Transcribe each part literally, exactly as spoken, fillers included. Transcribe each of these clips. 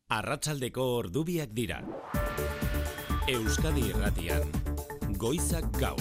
Arratsaldeko ordubiak dira. Euskadi Irratian, Goizak Gaur.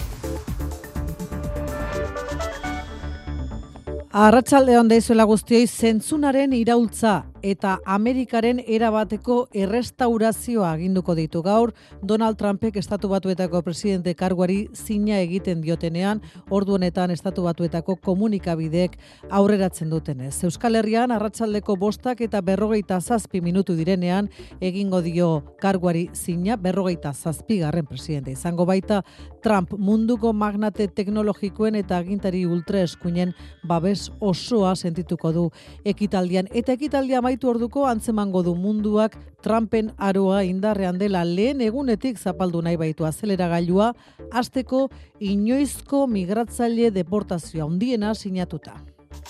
Arratsalde on deizuela guztioi, zentzunaren iraultza eta Amerikaren erabateko errestaurazioa aginduko ditu gaur Donald Trumpek Estatu Batuetako presidente karguari zina egiten diotenean, ordu honetan Estatu Batuetako komunikabideek aurreratzen dutenez. Euskal Herrian arratsaldeko bostak eta berrogeita zazpi minutu direnean egingo dio karguari zina berrogeita zazpigarren presidente izango baita Trump munduko magnate teknologikoen eta agintari ultraeskuinen babes osoa sentituko du ekitaldian, eta ekitaldia amaitu orduko antzemango du munduak Trumpen aroa indarrean dela lehen egunetik zapaldu nahi baitu azeleragailua, hasteko inoizko migratzaile deportazioa handiena sinatuta.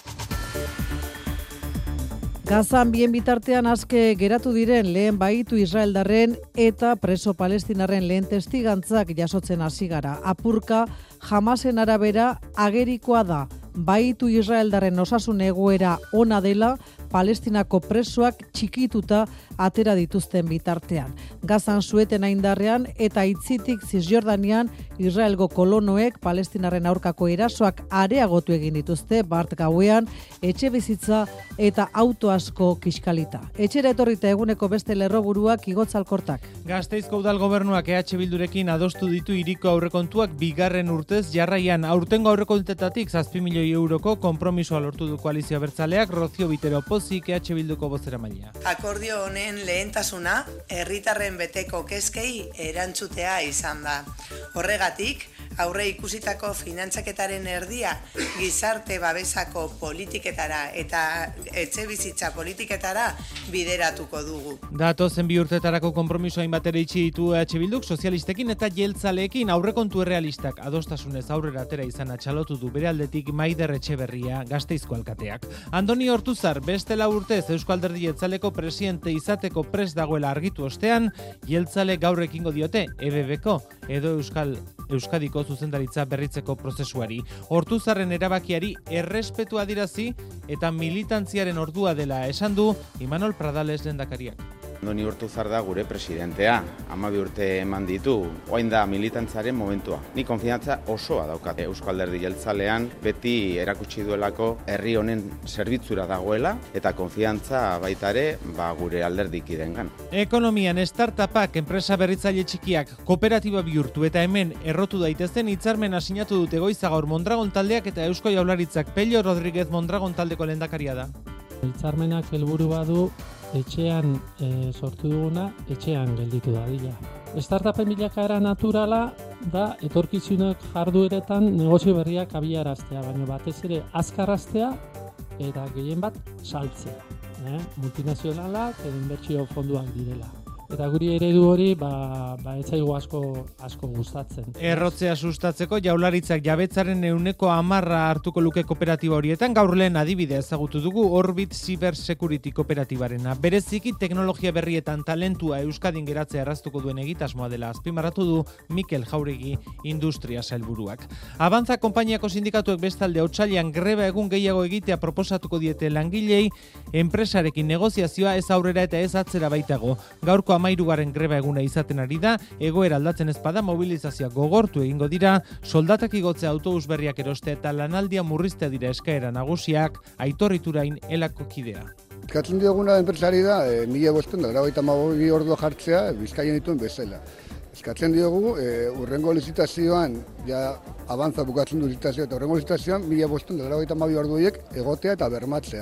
Gazan bien bitartean aske geratu diren lehen baitu Israeldarren eta preso palestinarren lehen testigantzak jasotzen hasi gara. Apurka Hamasen arabera agerikoa da baitu Israeldarren osasun egoera ona dela, Palestinako presoak txikituta atera dituzten bitartean. Gazan sueten indarrean eta itzitik Zisjordanian Israelgo kolonoek Palestinarren aurkako erasoak areagotu egin dituzte bart gauean, etxe bizitza eta auto asko kiskalita. Etxera etorrita eguneko beste lerroburuak Igotzalkortak. Gasteizko udal gobernuak E H Bildurekin adostu ditu hiriko aurrekontuak bigarren urtez jarraian. Aurtengo aurrekontetatik zazpi milioi euroko konpromisoa lortu du koalizio abertzaleak. Rozio Bitero Pozik, E H Bilduko bozeramailea. Akordio honen lehentasuna herritarren beteko kezkei erantzutea izan da. Horregatik, aurre ikusitako finantzaketaren erdia gizarte babesako politiketara eta etxe bizitza politiketara bideratuko dugu. Datozen bi urtetarako konpromisoa inbatera itxi ditu E H Bilduk sozialistekin eta jeltzaleekin aurrekontu errealistak adostasunez aurrera atera izan atxalotu du bere aldetik Maider Etxeberria Gasteizko alkateak. Andoni Ortuzar beste lau urtez Eusko Alderdi Jeltzaleko presidente izateko prest dagoela argitu ostean, jeltzale gaur ekingo diote E B Bko edo Euskal Euskadiko zuzendaritza berritzeko prozesuari. Ortuzarren erabakiari errespetua adirazi eta militantziaren ordua dela esan du Imanol Pradales lehendakariak. Andoni Ortuzar da gure presidentea, hamabi urte eman ditu, orain da militantzaren momentua. Ni konfiantza osoa daukat Eusko Alderdi Jeltzalean, beti erakutsi duelako herri honen zerbitzura dagoela eta konfiantza baita ere ba, gure alderdikidengan. Ekonomian startupak, enpresa berritzaile txikiak, kooperatiba bihurtu eta hemen errotu daitezen hitzarmena sinatu dute goiza gaur Mondragon taldeak eta Eusko Jaurlaritzak. Pello Rodríguez Mondragon taldeko lehendakaria da. Hitzarmenak helburu badu etxean e, sortu duguna, etxean gelditu dadila. Startupen bilakaera naturala da etorkizunak jardueretan negozio berriak abiaraztea, baina batez ere azkarraztea eta gehien bat saltzea. Eh? Multinazionalak edo inbertsio fonduak direla. Eta guri eredu hori ba, ba etzaigu asko asko gustatzen. Errotzea sustatzeko Jaurlaritzak jabetzaren ehuneko hamarra hartuko luke kooperatiba horietan. Gaur lehen adibidea ezagutu dugu Orbit Cyber Security kooperatibarena. Bereziki teknologia berrietan talentua Euskadin geratzea erraztuko duen egitasmoa dela azpimarratu du Mikel Jauregi industria sailburuak. Avanza konpainiako sindikatuek bestalde otsailean greba egun gehiago egitea proposatuko diete langilei, enpresarekin negoziazioa ez aurrera eta ez atzera baitago. Gaurko amairugarren greba eguna izaten ari da, egoera aldatzen ezpada mobilizazioa gogortu egingo dira, soldatak igotzea autobus berriak eroste eta lanaldia murriztea dira eskaera nagusiak, Aitor Iturain elako kidea. Eskatzen dioguna enpresari da, e, mila bosten da, laurogeita hamabi ordua jartzea, Bizkaian dituen bezala. Eskatzen diogu, e, urrengo lizitazioan, ja Avanza bukatzen du lizitazioa, eta urrengo lizitazioan, mila bosten da, laurogeita hamabi orduiek egotea eta bermatzea.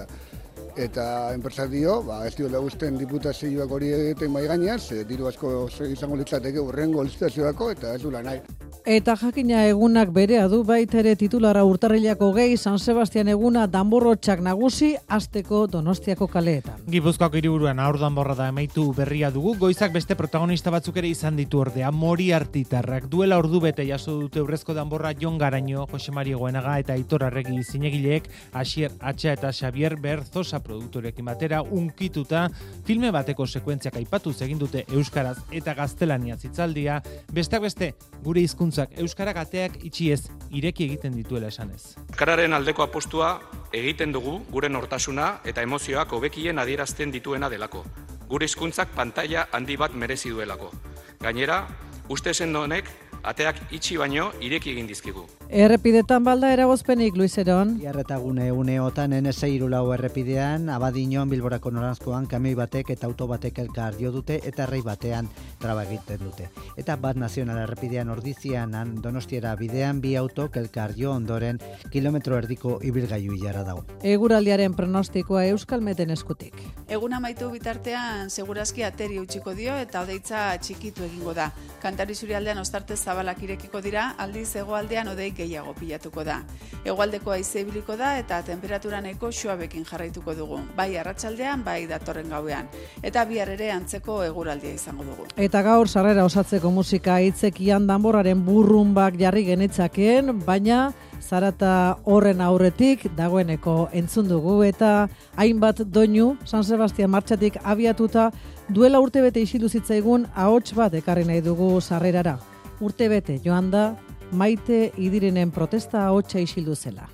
Eta enpresak dio, ba, ez diola usten diputazioak hori egiten mai gainean, ze diru asko izango litzateke urrengo lizitazioako eta ez dula nahi. Eta jakina egunak berea du baita ere titulara urtarrilako gehi San Sebastian eguna danborrotxak nagusi hasteko Donostiako kaleetan. Gipuzkoako hiriburuan haur danborra da emaitu berria dugu, goizak beste protagonista batzuk ere izan ditu ordea, Moriartitarrak. Duela ordu bete jaso dute urrezko danborra Jon Garaño, Jose Mari Goenaga eta Aitor Arregi zinegileek, Asier Atxa eta Xavier Berzosa produktorekin batera unkituta filme bateko sekuentziak aipatuz egin dute euskaraz eta gaztelaniaz hitzaldia, besteak beste gure hizkuntzak euskarak ateak itxiez ireki egiten dituela esanez. Euskararen aldeko apostua egiten dugu gure nortasuna eta emozioak hobekien adierazten dituena delako. gure hizkuntzak pantaila handi bat merezi duelako. Gainera, uste zen honek ateak itxi baino ireki egin dizkigu. Errepidetan balda eragozpenik, Luis Eron. Iarretagune uneotan N S hiru lau errepidean, Abadiñon Bilborako noranzkoan kamioi batek eta auto batek elkar jo dute eta errei batean traba egiten dute. Eta Bat Nazional errepidean Ordizianan Donostiara bidean bi autok elkar jo ondoren kilometro erdiko ibilgailu ilara dago. Eguraldiaren pronostikoa Euskalmeten eskutik. Egun amaitu bitartean segurazki ateri utziko dio eta odeitza txikitu egingo da. Kantari Zurialdean ostarte zabalak irekiko dira, aldiz hegoaldean odei gehiago pilatuko da. Hegoaldeko haize ibiliko da eta temperatura nahiko suabekin jarraituko dugu, bai arratsaldean, bai datorren gauean. Eta bihar ere antzeko eguraldia izango dugu. Eta gaur sarrera osatzeko musika hitzekian danborraren burrunbak jarri genitzakeen, baina zarata horren aurretik dagoeneko entzun dugu eta hainbat doinu San Sebastian martxatik abiatuta duela urtebete isildu zitzaigun ahots bat ekarri nahi dugu sarrerara. Urtebete joan da Maite Idirenen protesta ahotsa isildu zela.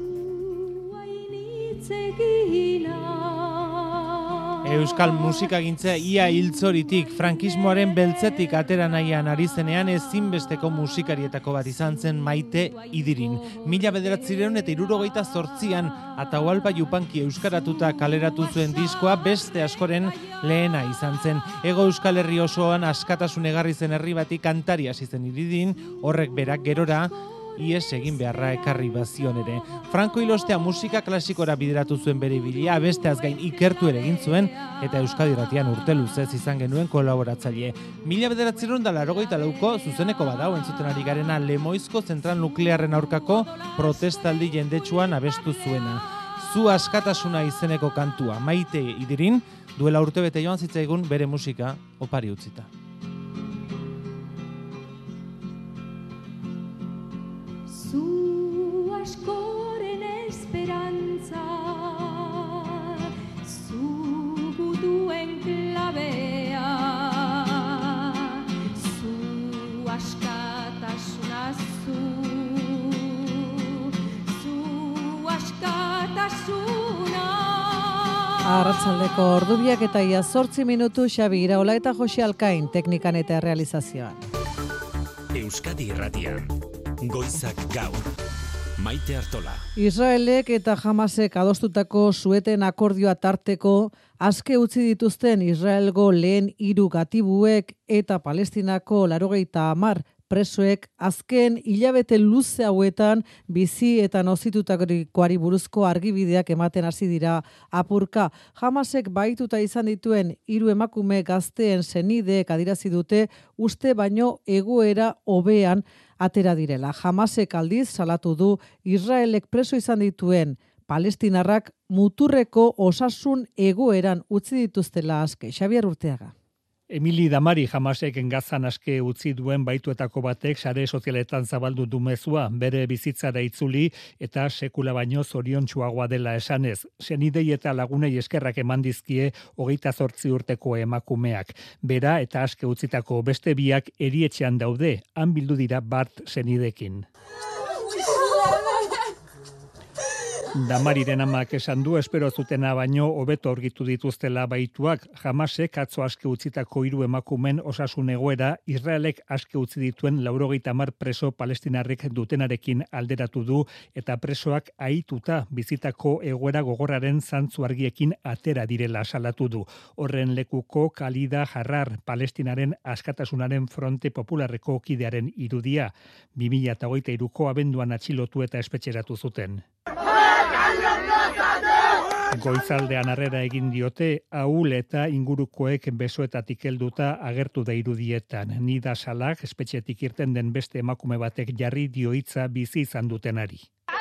Euskal musikagintza ia hiltzoritik, frankismoaren beltzetik atera nahian ari zenean ezinbesteko musikarietako bat izan zen Maite Idirin. Mila bederatzireun eta hirurogeita zortzian Atahualpa Yupanqui euskaratuta kaleratu zuen diskoa beste askoren lehena izan zen. Hego Euskal Herri osoan askatasun egarri zen herri bati kantari hasi zen Idirin, horrek berak gerora ies egin beharra ekarri bazion ere. Franco Ilostea musika klasikora bideratu zuen bere ibilia, besteaz gain ikertu ere egin zuen, eta Euskadi Irratian urte luzez izan genuen kolaboratzaile. Mila bederatziehun eta laurogeita lauko zuzeneko badau entzuten ari garena Lemoizko zentral nuklearren aurkako protestaldi jendetsuan abestu zuena. Zu askatasuna izeneko kantua Maite Idirin duela urtebete joan zitzaigun bere musika opari utzita. Zu askoren esperantza, zu gutuen klabea, zu askatasuna, zu, zu askatasuna. Arratsaldeko ordubiak eta ia zortzi minutu Xabi Iraola eta Jose Alkain teknikan eta realizazioan. Euskadi Irratian. Goizak gaur. Maite Artola. Israelek eta Hamasek adostutako sueten akordioa tarteko aske utzi dituzten Israelgo lehen hiru gatibuek eta Palestinako laurogeita hamar presoek azken hilabete luze hauetan bizi eta nozitutakoari buruzko argibideak ematen hasi dira apurka. Hamasek bahituta izan dituen hiru emakume gazteen senideek adierazi dute uste baino egoera hobean atera direla. Hamasek aldiz salatu du Israelek preso izan dituen palestinarrak muturreko osasun egoeran utzi dituztela aske. Xabier Urteaga. Emili Damari Hamasek Gazan aske utzi duen baituetako batek sare sozialetan zabaldu du mezua, bere bizitzara itzuli eta sekula baino zoriontsuagoa dela esanez. Senidei eta lagunei eskerrak eman dizkie hogeita zortzi urteko emakumeak. Bera eta aske utzitako beste biak erietxean daude, han bildu dira Bart senidekin. Damariren amak esan du espero zutena baino hobeto aurkitu dituztela baituak. Hamasek atzo aske utzitako hiru emakumen osasun egoera Israelek aske utzi dituen laurogeita hamar preso palestinarrek dutenarekin alderatu du eta presoak ahituta bizitako egoera gogorraren zantzu argiekin atera direla salatu du. Horren lekuko Kalida Jarrar Palestinaren askatasunaren fronte popularreko kidearen irudia. bi mila hogeita hiruko abenduan atxilotu eta espetxeratu zuten. Goizaldean harrera egin diote, ahul eta ingurukoek besoetatik helduta agertu da irudietan. Nida Salak, espetxetik irten den beste emakume batek jarri dio hitza bizi izan dutenari.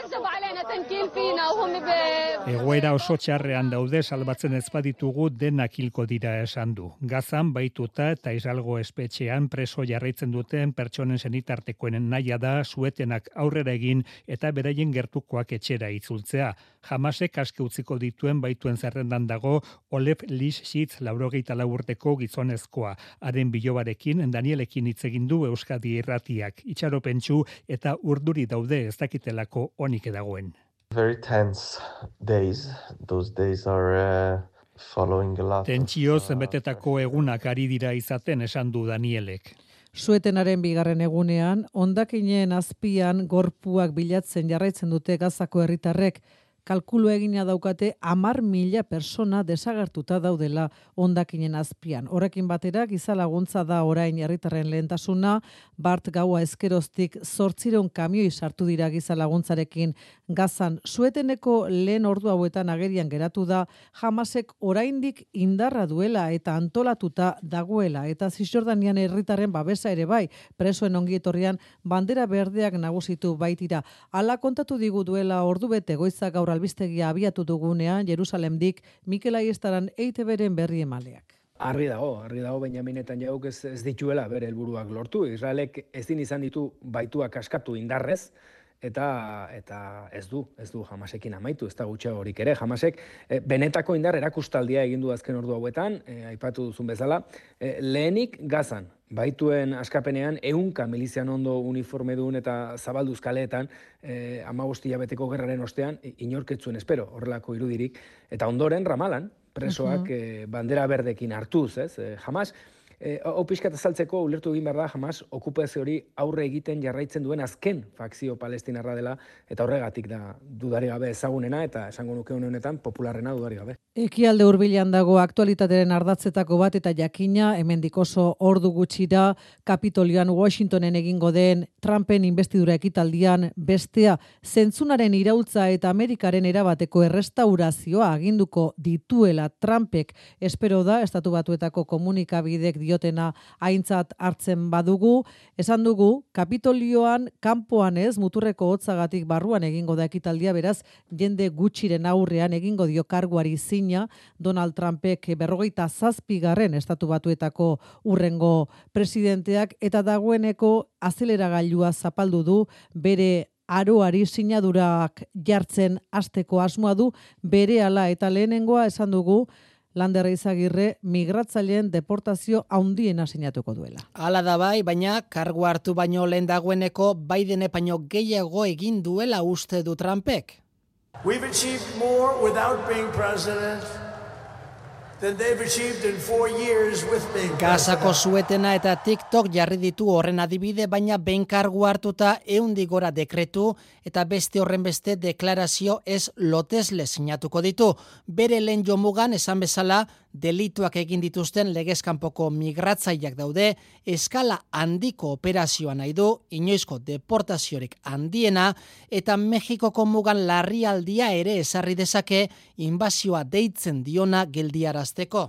Egoera oso txarrean daude salbatzen ez baditugu denak hilko dira esan du. Gazan baituta eta Israelgo espetxean preso jarraitzen duten pertsonen senitartekoen nahia da suetenak aurrera egin eta beraien gertukoak etxera itzultzea. Hamasek aske utziko dituen baituen zerrendan dago Olev Lishitz laurogeita lau urteko gizonezkoa. Haren bilobarekin Danielekin hitz egin du Euskadi Irratiak. Itxaropentsu eta urduri daude ez dakitelako onik dagoen. Very tense days. Those days are uh, Tentsioz betetako egunak ari dira izaten esan du Danielek. Suetenaren bigarren egunean, hondakinen azpian gorpuak bilatzen jarraitzen dute Gazako herritarrek. Kalkulu egina daukate hamar mila persona desagertuta daudela hondakinen azpian. Horrekin batera, giza laguntza da orain herritarren lehentasuna, bart gaua ezkeroztik zortziron kamioi sartu dira giza laguntzarekin Gazan. Sueteneko lehen ordu hauetan agerian geratu da, Hamasek oraindik indarra duela eta antolatuta dagoela. Eta Zisjordanian herritarren babesa ere bai, presoen ongietorrian bandera berdeak nagusitu baitira. Hala kontatu digu duela ordu bete goiza gaur albistegia abiatu dugunean Jerusalemdik Mikel Aiestaran E I Te Beren berri emaleak. Argi dago, argi dago Benjamin Netanyahu ez, ez dituela bere helburuak lortu. Israelek ezin izan ditu baituak askatu indarrez, eta eta ez du, ez du Hamasekin amaitu, ez da gutxiagorik ere. Hamasek e, benetako indar erakustaldia egin du azken ordu hauetan, e, aipatu duzun bezala, e, lehenik Gazan, baituen askapenean ehunka milizian ondo uniformedun eta zabalduz kaleetan, eh, hamabost hilabeteko gerraren ostean, inorketzuen espero, horrelako irudirik, eta ondoren Ramalan, presoak uh-huh. eh, bandera berdekin hartuz, ez, eh, Hamas, eh, hau pixkat azaltzeko ulertu egin behar da, Hamas okupazio hori aurre egiten jarraitzen duen azken fakzio palestinarra dela, eta horregatik da dudari gabe ezagunena, eta esango nuke honetan popularrena dudari gabe. Ekialde hurbilan dago aktualitateren ardatzetako bat eta jakina, hemendik oso ordu gutxira Kapitolioan Washingtonen egingo den Trumpen investidura ekitaldian bestea, zentzunaren iraultza eta Amerikaren erabateko errestaurazioa aginduko dituela Trumpek. Espero da, Estatu Batuetako komunikabidek diotena aintzat hartzen badugu. Esan dugu, Kapitolioan kanpoan ez, muturreko hotzagatik barruan egingo da ekitaldia, beraz, jende gutxiren aurrean egingo dio karguari zin Donald Trumpek berrogeita zazpigarren Estatu Batuetako urrengo presidenteak eta dagoeneko azeleragailua zapaldu du bere aroari sinadurak jartzen hasteko asmoa du berehala eta lehenengoa esan dugu Lander Izagirre migratzaileen deportazio handiena sinatuko duela. Hala da bai, baina kargu hartu baino lehen dagoeneko Biden baino gehiago egin duela uste du Trumpek. We've achieved more without being president than they've achieved in four years with being president. Gazako Suetena eta TikTok jarri ditu horren adibide, baina behin kargu hartuta ehundik gora dekretu eta beste horren beste deklarazio ez lotesle sinatuko ditu. Bere lehen jomugan esan bezala delituak egin dituzten legezkanpoko migratzaileak daude, eskala handiko operazioa nahi du, inoizko deportaziorik handiena, eta Mexikoko mugan larrialdia ere ezarri dezake inbazioa deitzen diona geldiarazteko.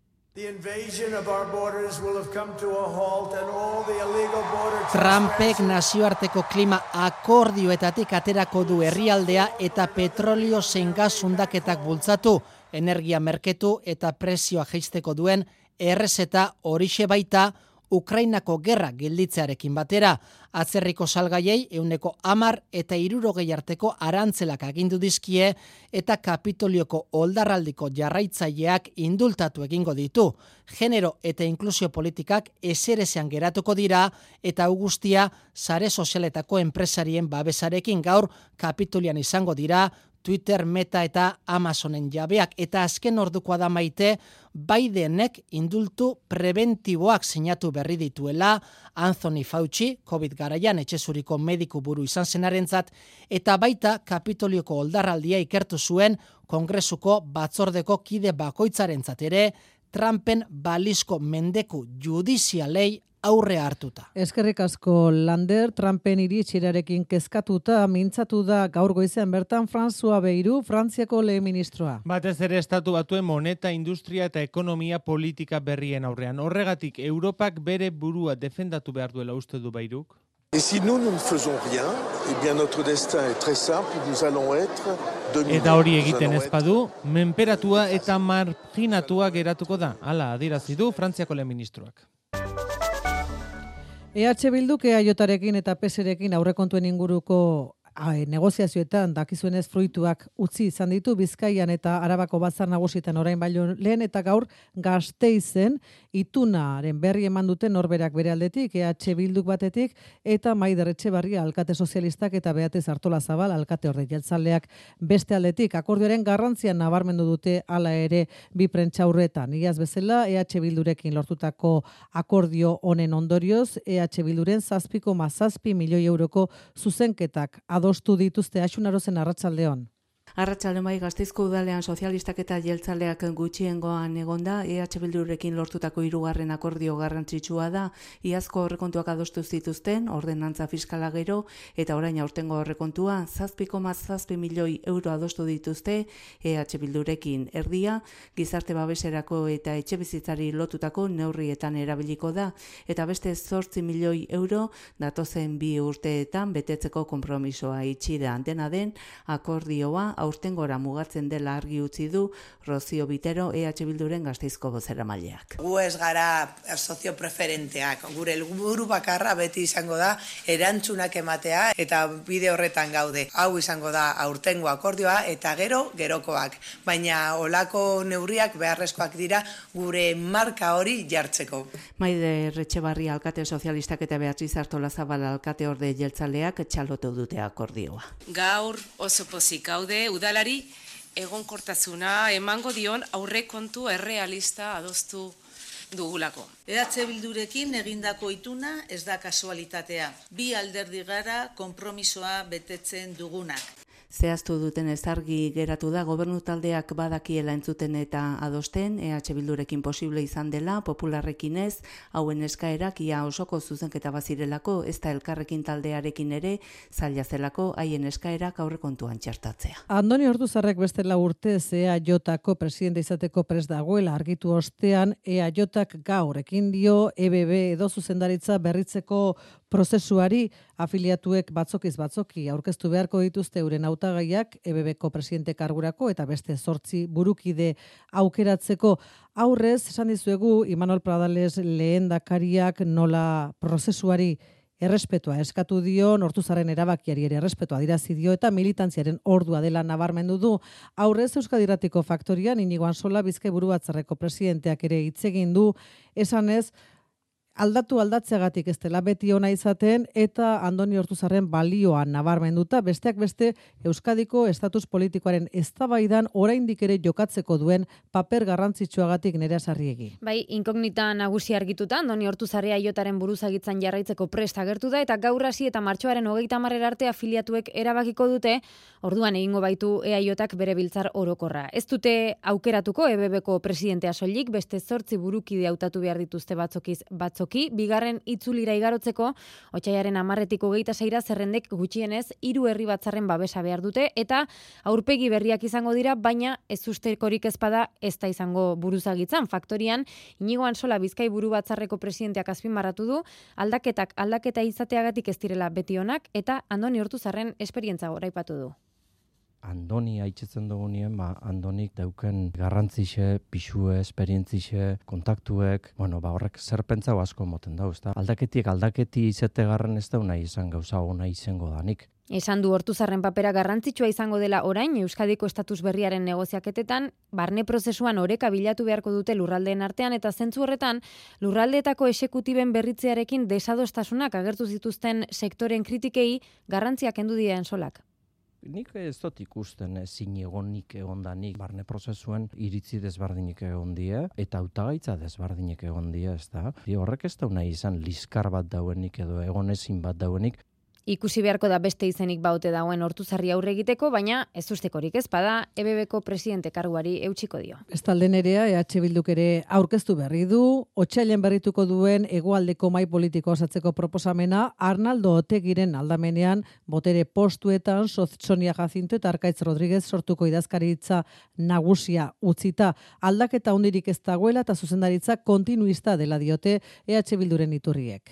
Trumpek nazioarteko klima akordioetatik aterako du herrialdea eta petrolio zein gas sundaketak bultzatu, energia merketu eta prezioa jaisteko duen errezeta horixe baita Ukrainako gerra gelditzearekin batera. Atzerriko salgaiei ehuneko hamar eta hirurogei arteko arantzelak agindu dizkie eta Kapitolioko oldarraldiko jarraitzaileak indultatu egingo ditu. Genero eta inklusio politikak ezerezean geratuko dira eta hau guztia sare sozialetako enpresarien babesarekin gaur Kapitolian izango dira Twitter, Meta eta Amazonen jabeak, eta azken ordukoa da Maite, Bidenek indultu preventiboak sinatu berri dituela, Anthony Fauci, COVID garaian etxezuriko mediku buru izan zenarentzat, eta baita Kapitolioko oldarraldia ikertu zuen Kongresuko batzordeko kide bakoitzarentzat ere, Trumpen balizko mendeku judizialei aurre hartuta. Eskerrik asko Lander, Trumpen iritsirarekin kezkatuta mintzatu da gaur goizean bertan François Bayrou, Frantziako lehen ministroa. Batez ere Estatu Batuen moneta, industria eta ekonomia politika berrien aurrean. Horregatik Europak bere burua defendatu behar duela uste du Bayruk? Et si nous, nous ne faisons rien, eh bien notre destin est très simple, nous allons être dominés. Eta hori egiten ez badu, menperatua eta marginatua geratuko da. Hala, adierazi du Frantziako lehen ministroak. E H Bilduk E A Jotarekin eta P S rekin aurrekontuen inguruko Ai, negoziazioetan dakizuenez fruituak utzi izan ditu Bizkaian eta Arabako batzar nagusietan orain baino lehen eta gaur Gasteizen itunaren berri eman dute norberak bere aldetik, E H Bilduk batetik, eta Maider Etxebarria alkate sozialistak eta Beatez Artolazabal alkate orde jeltzaleak beste aldetik. Akordioaren garrantzia nabarmendu dute hala ere bi prentsaurretan. Iaz bezala, E H Bildurekin lortutako akordio honen ondorioz, E H Bilduren zazpi koma zazpi milioi euroko zuzenketak adostu dituzte. Axunarozen arratsaldeon. Arratsalde bai, Gasteizko udalean sozialistak eta jeltzaleak gutxiengoan egonda, E H Bildurekin lortutako hirugarren akordio garrantzitsua da. Iazko aurrekontuak adostu zituzten, ordenantza fiskala gero, eta orain aurtengo aurrekontua zazpi koma zazpi milioi euro adostu dituzte E H Bildurekin. Erdia, gizarte babeserako eta etxebizitzari lotutako neurrietan erabiliko da, eta beste zortzi milioi euro datozen bi urteetan betetzeko konpromisoa itxi da. Dena den, akordioa aurtengora mugatzen dela argi utzi du Rozio Bitero, E H Bilduren Gasteizko bozeramaileak. Gu ez gara sozio preferenteak, gure helburu bakarra beti izango da erantzunak ematea eta bide horretan gaude. Hau izango da aurtengo akordioa eta gero gerokoak, baina olako neurriak beharrezkoak dira gure marka hori jartzeko. Maider Etxebarria alkate sozialistak eta Beatriz Artolazabal alkate orde jeltzaleak txalotu dute akordioa. Gaur oso pozik gaude udalari egonkortasuna emango dion aurrekontu errealista adostu dugulako. E H Bildurekin egindako ituna ez da kasualitatea. Bi alderdi gara konpromisoa betetzen dugunak. Zehaztu duten ez argi geratu da gobernu taldeak badakiela entzuten eta adosten, E H Bildurekin posible izan dela, popularrekin ez, hauen eskaerak ia osoko zuzenketa bazirelako, ez da elkarrekin taldearekin ere, zaila zelako haien eskaerak aurrekontuan txertatzea. Andoni Ortuzarrek bestela urtez E A Jko presidente izateko prest dagoela argitu ostean, E A Jk gaur ekin dio E B B edo zuzendaritza berritzeko prozesuari. Afiliatuek batzokiz batzoki aurkeztu beharko dituzte euren hautagaiak E B Bko presidente kargurako eta beste zortzi burukide aukeratzeko. Aurrez, esan dizuegu, Imanol Pradales lehendakariak nola prozesuari errespetua eskatu dio, Ortuzarren erabakiari ere errespetua adierazi dio eta militantziaren ordua dela nabarmendu du. Aurrez, Euskadi Irratiko Faktorian Inigo Ansola Bizkai Buru Batzarreko presidenteak ere hitz egin du, esanez, aldatu aldatzeagatik ez dela beti ona izaten eta Andoni Ortuzarren balioa nabarmenduta, besteak beste Euskadiko estatus politikoaren eztabaidan oraindik ere jokatzeko duen paper garrantzitsuagatik Nerea Sarriegi. Bai, inkognita nagusi argituta Andoni Ortuzarria Iotaren buruzagitzan jarraitzeko prest agertu da eta gaur hasi eta martxoaren hogeita hamarera arte afiliatuek erabakiko dute, orduan egingo baitu E A Jk bere biltzar orokorra. Ez dute aukeratuko E B Bko presidentea soilik, beste zortzi burukide hautatu behar dituzte batzokiz batzoki. Bigarren itzulira igarotzeko, otsailaren hamarretik hogeita seira zerrendek gutxienez hiru herri batzarren babesa behar dute eta aurpegi berriak izango dira, baina ez ustekorik ezpada ez da izango buruzagitzan. Faktorian, Inigo Ansola Bizkai Buru Batzarreko presidenteak azpimarratu du, aldaketak aldaketa izateagatik ez direla beti onak eta Andoni Ortuzarren esperientza goraipatu du. Andoni haitzetzen dugunien, ba, Andonik dauken garrantzixe, pixue, esperientzixe, kontaktuek, bueno, ba, horrek zerpentzau asko moten dauz, da. Aldaketiek aldaketi izate garran ez da nahi izan gauza ona izango danik. Esan du Ortuzarren papera garrantzitsua izango dela orain Euskadiko estatus berriaren negoziaketetan, barne prozesuan oreka bilatu beharko dute lurraldeen artean eta zentzu horretan lurraldeetako exekutiben berritzearekin desadostasunak agertu zituzten sektoren kritikei garrantzia kendu die Ansolak. Nik ez dut ikusten ezin egonik egondanik barne prozesuen iritzi desberdinik egon die eta hautagaitza desberdinik egon die, ezta? Horrek ez da nahi izan liskar bat dauenik edo egonezin bat dauenik. Ikusi beharko da beste izenik baute dagoen Ortuzarri aurre egiteko, baina ez ustekorik ez bada E B Bko presidente karguari eutxiko dio. Bestalde Nerea, E H Bilduk ere aurkeztu berri du, otsailean berrituko duen hegoaldeko mahai politiko osatzeko proposamena, Arnaldo Otegiren aldamenean botere postuetan Sonia Jacinto eta Arkaitz Rodriguez sortuko idazkaritza nagusia utzita. Aldaketa hundirik ez dagoela eta zuzendaritza kontinuista dela diote E H Bilduren iturriek.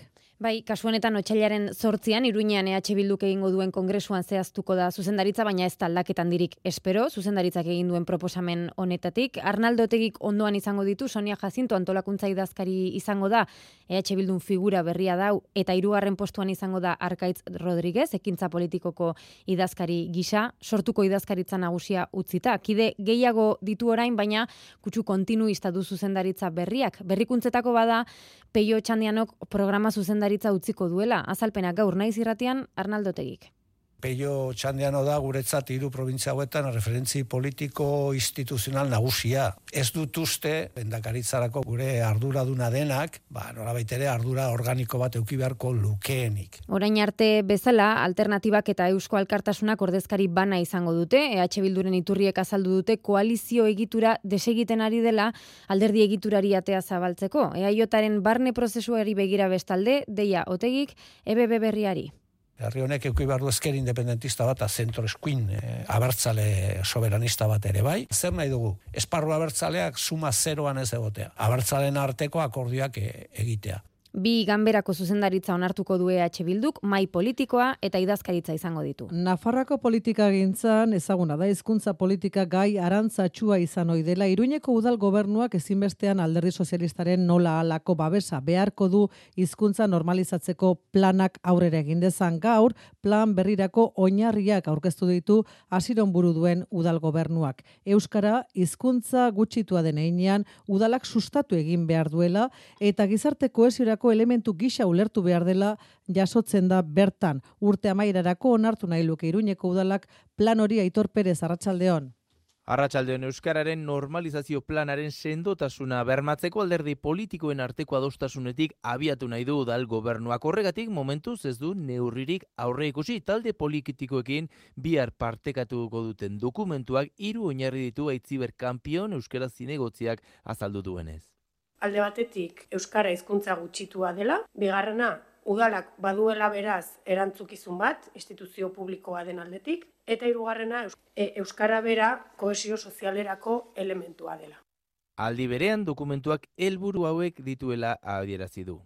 Bai, kasu honetan otsailaren zortzian, Iruñean E H Bilduk egingo duen kongresuan zehaztuko da zuzendaritza, baina ez da aldaketan dirik espero, zuzendaritzak egin duen proposamen honetatik. Arnaldo Otegik ondoan izango ditu, Sonia Jacinto antolakuntza idazkari izango da, E H Bildun figura berria dau, eta hirugarren postuan izango da Arkaitz Rodriguez, ekintza politikoko idazkari gisa, sortuko idazkaritza nagusia utzita. Kide gehiago ditu orain, baina kutsu kontinuista du zuzendaritza berriak. Berrikuntzetako bada, Peio Txandianok programa zuzendaritza utziko duela. Azalpenak gaur naiz irratian, Arnaldo Otegik. Peio Txandiano da guretzat hiru probintzia hauetan referentzi politiko instituzional nagusia. Ez dut uste, lehendakaritzarako gure arduraduna denak, ba, nolabait ere ardura organiko bat eduki beharko lukeenik. Orain arte bezala, alternatibak eta Eusko Alkartasunak ordezkari bana izango dute, E H Bilduren iturriek azaldu dute koalizio egitura desegiten ari dela alderdi egiturari atea zabaltzeko. E A Jaren barne prozesuari begira bestalde, deia Otegik, E B B berriari. Herri honek eduki behar du ezker independentista bat, zentro eskuin e, abertzale soberanista bat ere bai. Zer nahi dugu? Esparru abertzaleak suma zeroan ez egotea. Abertzalen arteko akordioak e, egitea. Bi ganberako zuzendaritza onartuko du E H Bilduk, mai politikoa eta idazkaritza izango ditu. Nafarroako politikagintzan ezaguna da hizkuntza politika gai arantzatsua izan ohi dela. Iruñeko udal gobernuak ezinbestean Alderdi Sozialistaren nola halako babesa beharko du hizkuntza normalizatzeko planak aurrera egin dezan. Gaur plan berrirako oinarriak aurkeztu ditu Asiron buru duen udal gobernuak. Euskara hizkuntza gutxitua den heinean udalak sustatu egin behar duela eta gizarte kohesiorako elementu gisa ulertu behar dela jasotzen da bertan. Urte amaierarako onartu nahi luke Iruñeko udalak plan hori. Aitor Perez, arratsaldeon. Arratsaldeon, euskararen normalizazio planaren sendotasuna bermatzeko alderdi politikoen arteko adostasunetik abiatu nahi du udal gobernuak. Horregatik momentuz ez du neurririk aurre ikusi. Talde politikoekin bihar partekatuko duten dokumentuak hiru oinarri ditu Aitziber Kanpion euskara zinegotziak azaldu duenez. Alde batetik euskara hizkuntza gutxitua dela, bigarrena udalak baduela beraz erantzukizun bat instituzio publikoa den aldetik, eta hirugarrena euskara bera kohesio sozialerako elementua dela. Aldi berean dokumentuak helburu hauek dituela adierazi du.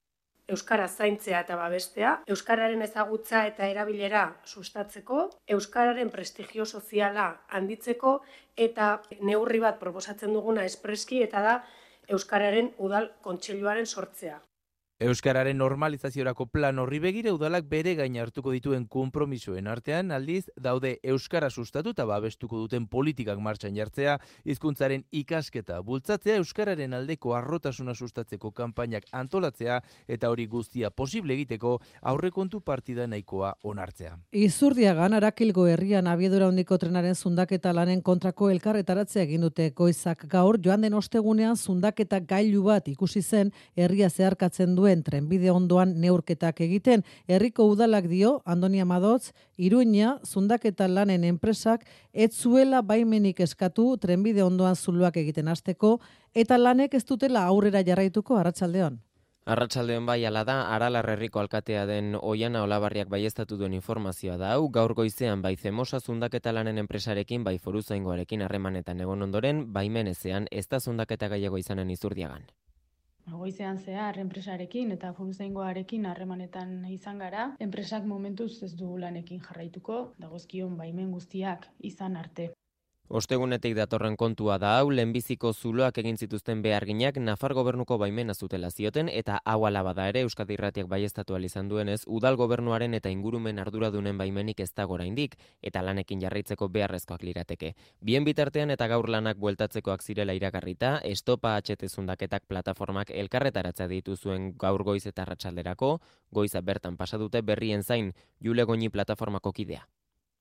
Euskara zaintzea eta babestea, euskararen ezagutza eta erabilera sustatzeko, euskararen prestigio soziala handitzeko eta neurri bat proposatzen duguna espreski eta da euskararen udal kontseiluaren sortzea. Euskararen normalizaziorako plan horri begira udalak bere gain hartuko dituen konpromisoen artean aldiz daude euskara sustatu eta babestuko duten politikak martxan jartzea, hizkuntzaren ikasketa bultzatzea, euskararen aldeko harrotasuna sustatzeko kanpainak antolatzea eta hori guztia posible egiteko aurrekontu partida nahikoa onartzea. Izurdiagan Arakilgo herrian abiadura handiko trenaren zundaketa lanen kontrako elkarretaratzea egin dute goizak. Gaur joan den ostegunean zundaketa gailu bat ikusi zen herria zeharkatzen duen trenbide ondoan neurketak egiten. Herriko udalak dio, Andoni Amadotz, Iruña zundaketa lanen enpresak ez zuela baimenik eskatu trenbide ondoan zuloak egiten hasteko eta lanek ez dutela aurrera jarraituko. Arratsaldeon. Arratsaldeon bai, hala da, Aralar herriko alkatea den Oiana Olabarriak baieztatu duen informazioa da hau. Gaur goizean bai Zemosa zundaketa lanen enpresarekin bai Foruzaingoarekin harremanetan egon ondoren, baimen ezean ez da zundaketa gehiago izanen Izurdiagan. Goizean zehar enpresarekin eta Foruzaingoarekin harremanetan izan gara. Enpresak momentuz ez du lanekin jarraituko, dagozkion baimen guztiak izan arte. Ostegunetik datorren kontua da hau, lehenbiziko zuloak egin zituzten beharginak Nafar gobernuko baimena zutela zioten eta hau ala bada ere Euskadi Irratiak baieztatu ahal izan duenez, udal gobernuaren eta ingurumen arduradunen baimenik ez dago oraindik eta lanekin jarraitzeko beharrezkoak lirateke. Bien bitartean eta gaur lanak bueltatzekoak zirela iragarrita, Estopa H T zundaketak plataformak elkarretaratza ditu zuen gaur goiz eta arratsalderako, goiza bertan pasa dute Berrien Zain, Jule Goñi plataformako kidea.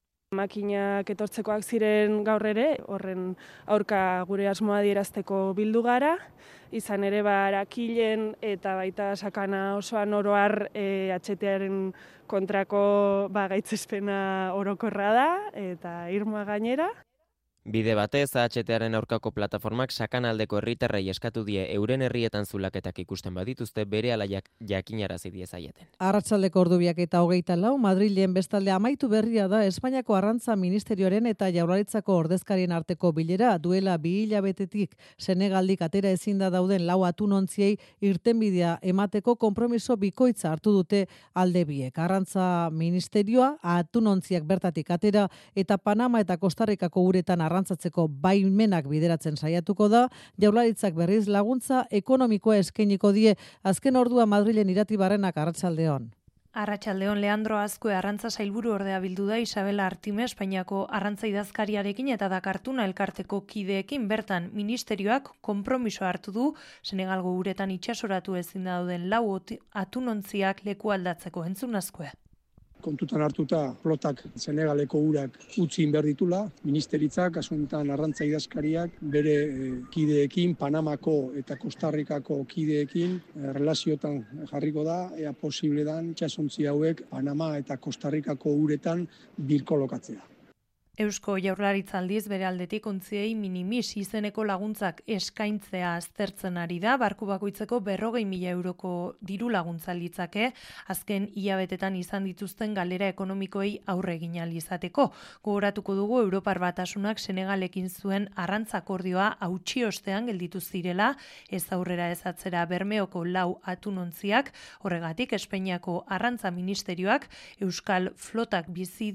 Makinak etortzekoak ziren gaur ere, horren aurka gure asmoa adierazteko bildu gara, izan ere ba Arakilen eta baita sakana osoan oroar e, H T-aren kontrako ba, gaitzespena orokorra da eta irmoa gainera. Bide batez, A H T-aren aurkako plataformak sakanaldeko herritarrei eskatu die euren herrietan zulaketak ikusten badituzte berehala jakinarazi diezaieten. Arratsaldeko ordubiak eta hogeita lau, Madrilen bestalde amaitu berria da Espainiako Arrantza Ministerioaren eta Jaurlaritzako ordezkarien arteko bilera. Duela bi hilabetetik Senegaldik atera ezin da dauden lau atunontziei irtenbidea emateko konpromiso bikoitza hartu dute alde biek. Arrantza Ministerioa atunontziak bertatik atera eta Panama eta Kostarrikako uretan arrantzatzeko baimenak bideratzen saiatuko da. Jaurlaritzak berriz laguntza ekonomikoa eskainiko die. Azken ordua Madrilen Irati Barrenak, arratsaldeon. Arratsaldeon, Leandro Azkue arrantza sailburu ordea bildu da Isabela Artime Espainiako arrantza idazkariarekin eta Dakartuna elkarteko kideekin. Bertan ministerioak konpromisoa hartu du Senegalgo uretan itsasoratu ezin dauden lau atunontziak leku aldatzeko. Entzun Azkue. Kontutan hartuta flotak Senegaleko urak utzi behar ditula, ministeritzak, kasu honetan arrantza idazkariak, bere kideekin, Panamako eta Kostarrikako kideekin relazioetan jarriko da, ea posible dan itsasontzi hauek Panama eta Kostarrikako uretan birkolokatzea. Eusko Jaurlaritza aldiz bere aldetik ontziei minimis izeneko laguntzak eskaintzea aztertzen ari da, barku bakoitzeko berrogei mila euroko diru laguntza litzake, azken hilabetetan izan dituzten galera ekonomikoei aurre egin ahal izateko. Gogoratuko dugu Europar Batasunak Senegalekin zuen arrantza akordioa hautsi ostean gelditu zirela, ez aurrera ez atzera Bermeoko lau atunontziak, horregatik Espainiako Arrantza Ministerioak Euskal Flotak bizi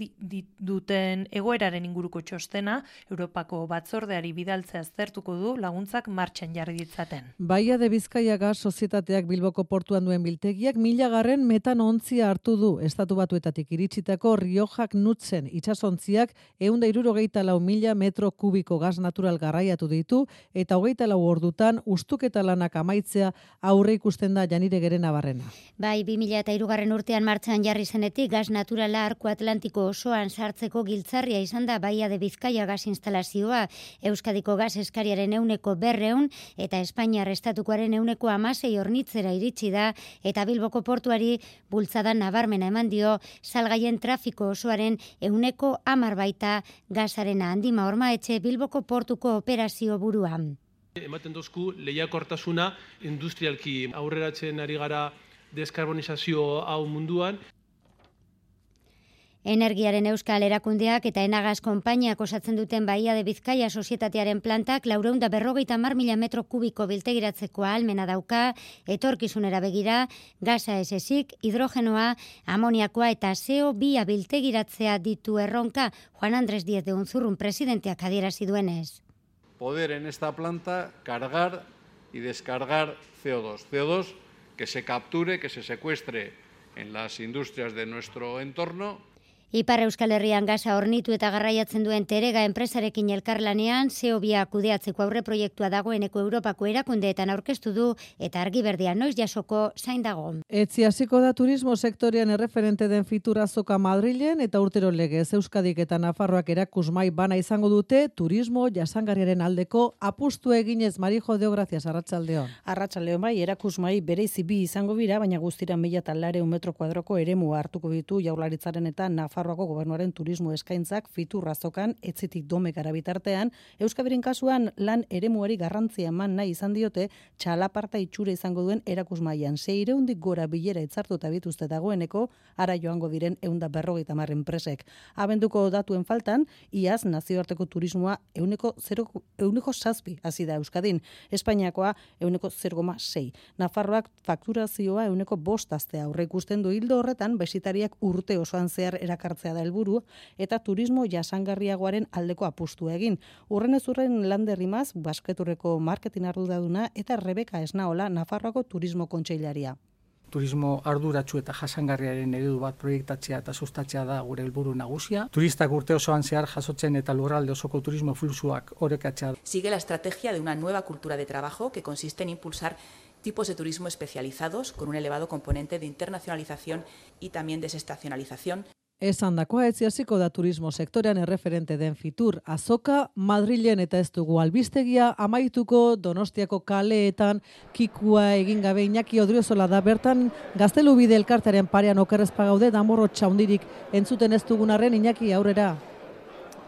duten egoera inguruko txostena, Europako batzordeari bidaltzea aztertuko du laguntzak martxan jarri ditzaten. Baia de Bizkaia Gas Sozietateak Bilboko portuan duen biltegiak milagarren metanontzia hartu du. Estatu Batuetatik iritsitako Riojak Nutzen itsasontziak ehun eta hirurogeita lau mila metro kubiko gas natural garraiatu ditu eta hogeita lau ordutan ustuketa lanak amaitzea aurre ikusten da Janire Gerena Barrena. Bai, bi mila hirugarren urtean martxan jarri zenetik gas naturala Arko Atlantiko osoan sartzeko giltzarria izan da Baia de Bizkaia gas instalazioa. Euskadiko gas eskariaren euneko berreun eta Espainiar estatukoaren euneko amasei hornitzera iritsi da eta Bilboko portuari bultzada nabarmena eman dio salgaien trafiko osoaren euneko hamar baita gasarena. Handima Hormaetxe Bilboko portuko operazio buruan. Ematen dozku lehiakortasuna industrialki aurreratzen ari gara deskarbonizazio hau munduan. Energiaren Euskal Erakundeak eta Enagas konpainiak osatzen duten Baia de Bizkaia sozietatearen plantak laurehun eta berrogeita hamar mila metro kubiko biltegiratzeko ahalmena dauka, etorkizunera begira, gasa ez ezik, hidrogenoa, amoniakoa eta C O bi biltegiratzea ditu erronka. Juan Andrés Díez de Unzurrun presidenteak adierazi duenez. Poder en esta planta cargar y descargar C O dos. C O dos que se capture, que se secuestre en las industrias de nuestro entorno. Ipar Euskal Herrian gasa hornitu eta garraiatzen duen Terega enpresarekin elkarlanean C O bi kudeatzeko aurre proiektua dagoeneko Europako erakundeetan aurkeztu du eta Argiberdia noiz jasoko zain dago. Etzi hasiko da turismo sektorean erreferente den Fitur azoka Madrilen eta urtero legez Euskadik eta Nafarroak erakusmai bana izango dute turismo jasangarriaren aldeko apustu eginez. Marijo Deo, gracias, arratsaldeon. Arratsaldeon bai, erakusmai bereizi bi izango bira, baina guztira mila eta laurehun metro kuadroko eremua hartuko ditu Jaurlaritzaren eta Nafarroako gobernuaren turismo eskaintzak Fitur azokan etzitik dome gara bitartean. Euskadiren kasuan lan eremuari garrantzia eman nahi izan diote txalaparta itxura izango duen erakusmaian. Seireundik gora bilera itzartuta bituzte dagoeneko, ara joango diren ehun eta berrogeita hamar enpresek. Abenduko datuen faltan, iaz nazioarteko turismoa ehuneko ehuneko zazpi hasi da Euskadin. Espainiakoa ehuneko zero koma sei. Nafarroak fakturazioa ehuneko bost astea aurre ikusten du. Hildo horretan, bisitariak urte osoan zehar erakartzea da helburu eta turismo jasangarriagoaren aldeko apustua egin. Urrenez urren Lander Rimaz, Basketurreko marketing arduraduna eta Rebeka Esnaola, Nafarroako turismo kontseilaria. Turismo arduratsu eta jasangarriaren eredu bat proiektatzea eta sustatzea da gure helburu nagusia. Turistak urte osoan zehar jasotzen eta lurralde osoko turismo fluxuak orekatzea. Sigue la estrategia de una nueva cultura de trabajo que consiste en impulsar tipos de turismo especializados con un elevado componente de internacionalización y también desestacionalización. Esan dakoa etzi hasiko da turismo sektorean erreferente den Fitur azoka Madrilen eta ez dugu albistegia amaituko Donostiako kaleetan kikua egin gabe. Iñaki Odriozola da bertan Gaztelubide elkartearen parean okerrezpa gaude, danborro txaundirik entzuten ez dugunarren. Iñaki, aurrera.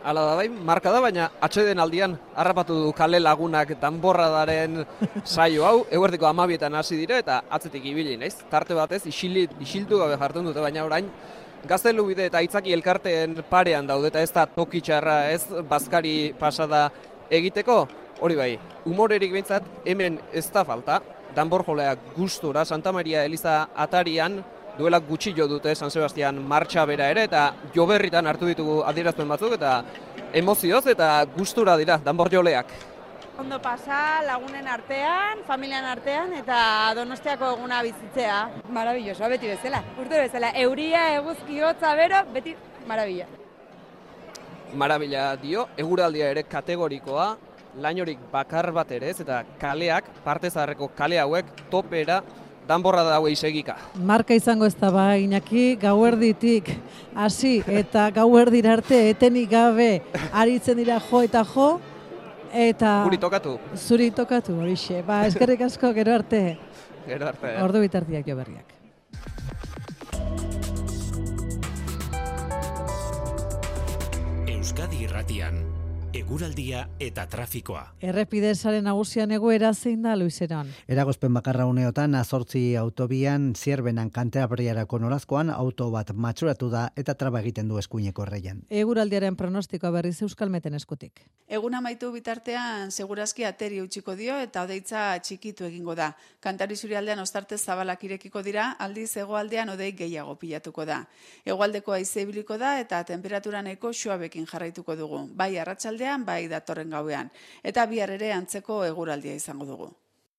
Hala da bai, marka da, baina atxeden aldian harrapatu du kale lagunak danborradaren saio hau, eguerdiko amabietan hasi dira eta atzetik ibili, naiz? Tarte batez, isilit, isiltu gabe jartzen dute, baina orain Gaztelu bide eta Aitzaki elkarteen parean daude eta ez da toki txarra, ez bazkari pasada egiteko, hori bai, humorerik behintzat hemen ez da falta, danborjoleak gustura, Santa Maria Eliza atarian, duela gutxi jo dute San Sebastian martxa bera ere, eta joberritan hartu ditugu adierazpen batzuk, eta emozioz eta gustura dira danborjoleak. Ondo pasa, lagunen artean, familian artean, eta Donostiako eguna bizitzea. Marabilloso, beti bezala. Urte bezala, euria, eguzki, hotza, bero, beti marabila. Marabila dio, eguraldia ere kategorikoa, lainorik bakar bat ere ez, eta kaleak, parte zaharreko kale hauek topera danborra da hauei segika. Marka izango ez da ba, Iñaki, gauerditik hasi eta gauerdira arte etenik gabe aritzen dira jo eta jo, eta... Guri tokatu. Zuri tokatu, horixe. Ba, eskerrik asko, gero arte. Gero arte. Ordu bitartiak jo berriak. Euskadi Irratian, eguraldia eta trafikoa. Errepidesaren nagusian egoera zein da, Luiseron? Eragozpen bakarra uneotan, azortzi autobian, Zierbenan Kantabriarako norazkoan, auto bat matxuratu da eta traba egiten du eskuineko erreian. Eguraldiaren pronostikoa berriz Euskalmeten eskutik. Egun amaitu bitartean, segurazki ateri utziko dio eta odeitza txikitu egingo da. Kantari zurialdean ostarte zabalak irekiko dira, aldiz hegoaldean odei gehiago pilatuko da. Hegoaldeko haize ibiliko da eta temperaturaneko suabekin jarraituko dugu. Bai arratsaldean, bai datorren gauean. Eta bihar ere antzeko eguraldia izango dugu.